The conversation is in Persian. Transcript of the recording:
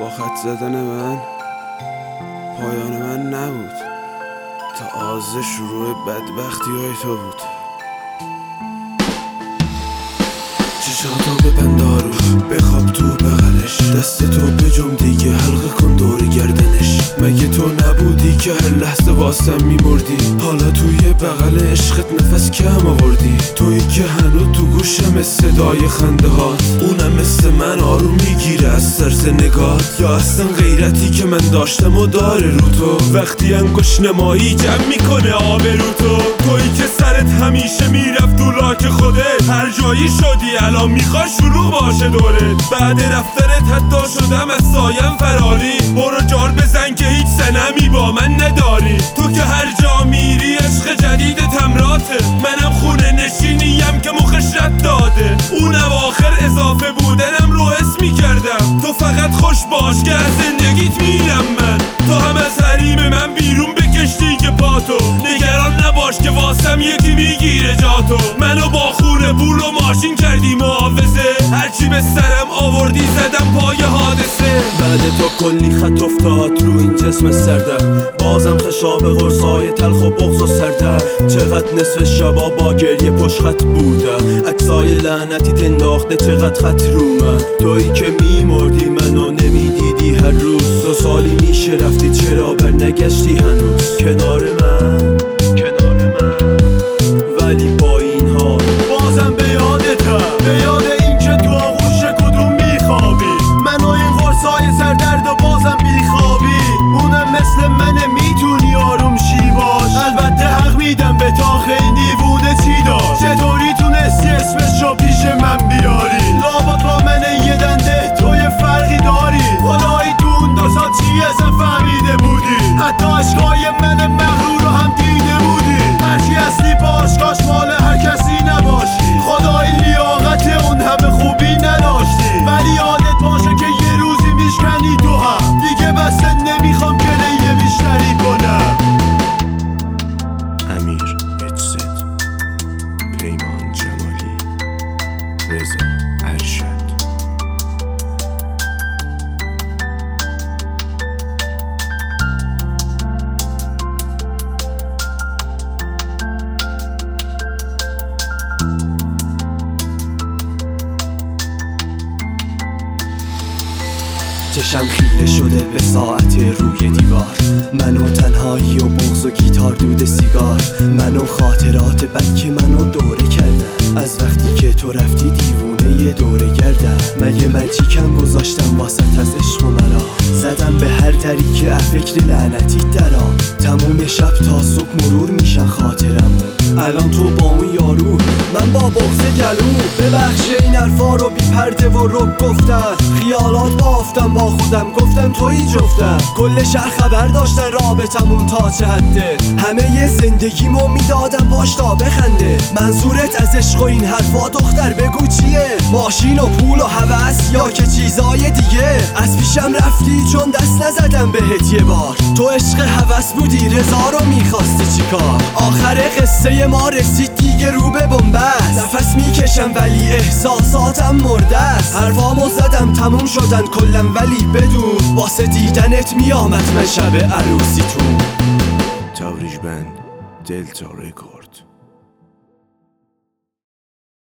با خط زدن من پایان من نبود، تا آغاز شروع بدبختی های تو بود. چشاتو ببند آروش، بخواب تو بغلش، دست تو بجم دیگه، حلقه کن دور گردنش. مگه تو نبودی که هر لحظه واسم میمردی؟ حالا توی بغل عشقت نفس کم آوردی. تویی که هنوز تو گوشم صدای خنده هات، اونم مثل من آروم میگیره از طرز نگات. یا اصلا غیرتی که من داشتم و داره رو تو، وقتی انگوش نمایی جمع میکنه آبرو تو. تویی که سرت همیشه میرفت تو لاک خودت، هر جایی شدی الان میخوای شروع باشه دورت. بعد رفتنت حتی شدم از سایم فراری، برو جار بزن که هیچ سنمی با من نداری. تو که هر جا میری عشق جدیدت همراته، منم خونه نشینیم که مخش رد داده. اونم آخر اضافه بودنم رو حس میکردم، تو فقط خوش باش که از زندگیت میرم من. تو هم از حریم من بیرون بکشتی که پاتو، نگران نباش که واسم یکی میگیره جاتو. منو با خونه پول و ماشین کردی محافظه، هرچی به سرم آوردی زدم پای حادثه. بعد تو کلی خط افتاد رو این جسم سردم، بازم خشاب قرصای تلخ و بغض و سردم. چقدر نصف شبا با گریه پشت خط بودم، عکسای لعنتی تنداخته چقدر خط رو من. تویی که میمردی منو نمیدیدی هر روز، 2 سالی میشه رفتی چرا برنگشتی هنوز کنار من ولی با این حال بازم به یادتم، به یاد این که تو آغوش کدوم میخوابی. منو این قرصای سردرد و بازم بیخوابی. اونم مثل منه میتونی آروم شی باش، البته حق میدم به تاخ این دیوونه چی داشت. چطوری تونستی اسمشو پیش من بیاری؟ لابد با من یه دنده تو یه فرقی داری. خدایی تو اون 2 ساعت چی ازم فهمیده بودی؟ حتی عشقای من مغرور رو هم دیده بودی. هرچی اصلی باش کاش مال هر کسی نباشی. خدایی لیاقت اون همه خوبی نداشتی، ولی یادت باشه که یه روزی میشکنی تو هم. دیگه بسه نمیخوام گریه بیشتری کنم. امیر اجزت، پیمان جمالی، رضا ارشد. چشم خیره شده به ساعت روی دیوار، منو تنهایی و بغض و گیتار دود سیگار. منو خاطرات بد که منو دوره کردن، از وقتی که تو رفتی دیوونه یه دوره گردم. مگه من چی کم گذاشتم واسط از عشق و مرا؟ زدم به هر دری که فکر لعنتی درام. تموم شب تا صبح مرور میشن خاطرم. الان تو با اون یارو، من با بغض گلو. ببخش این حرفا رو بی پرده و رک گفتن، خیالات بافتم با خودم گفتم تویی جفتم. کل شهر خبر داشتن رابطمون تا چه حده، همه ی زندگیمو میدادم باش تا بخنده. منظورت از عشق و این حرفا دختر بگو چیه؟ ماشین و پول و هوس یا که چیزای دیگه؟ از پیشم رفتی چون دست نزدم بهت یه بار. تو عشق هوس بودی رضا رو میخواستی چیکار؟ آخر قصه ما رسید دیگه رو به بنبست. نفس میکشم ولی احساساتم مرده است. حرفامو زدم تموم شدن کلم ولی بدون، واسه دیدنت میامد من شب عروسی تو. تاوریج بند دلتا ریکورد.